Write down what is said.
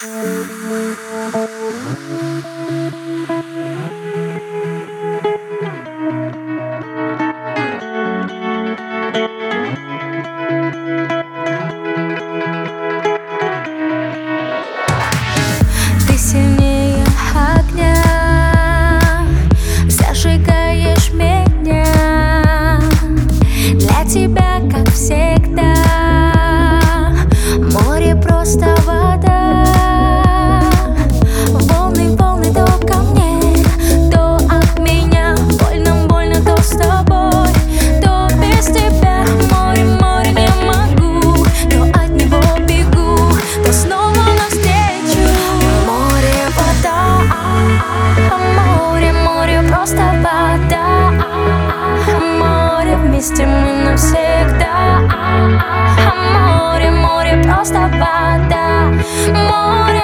Ты сильнее огня, зажигаешь меня. Для тебя, как всегда, море просто вода. Волны, волны то ко мне, то от меня. Больно, больно, то с тобой, то без тебя. Море, море, не могу, то от него бегу, то снова навстречу. Море, вода, море, море, просто вода. Море, вместе мы навсегда. Море, море, просто вода. Море.